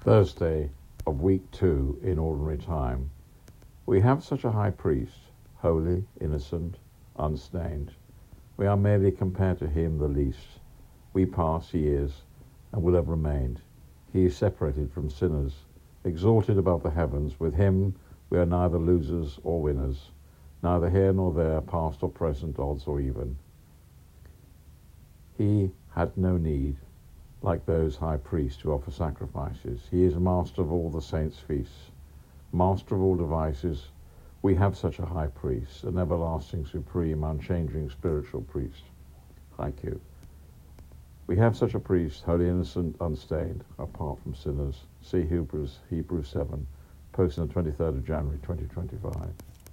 Thursday of week 2 in ordinary time. We have such a high priest, holy, innocent, unstained. We are merely compared to him the least. We pass, he is, and will have remained. He is separated from sinners, exalted above the heavens. With him we are neither losers or winners, neither here nor there, past or present, odds or even. He had no need, like those high priests who offer sacrifices. He is master of all the saints' feasts, master of all devices. We have such a high priest, an everlasting, supreme, unchanging spiritual priest. Thank you. We have such a priest, holy, innocent, unstained, apart from sinners. See Hebrews 7, posted on the 23rd of January 2025.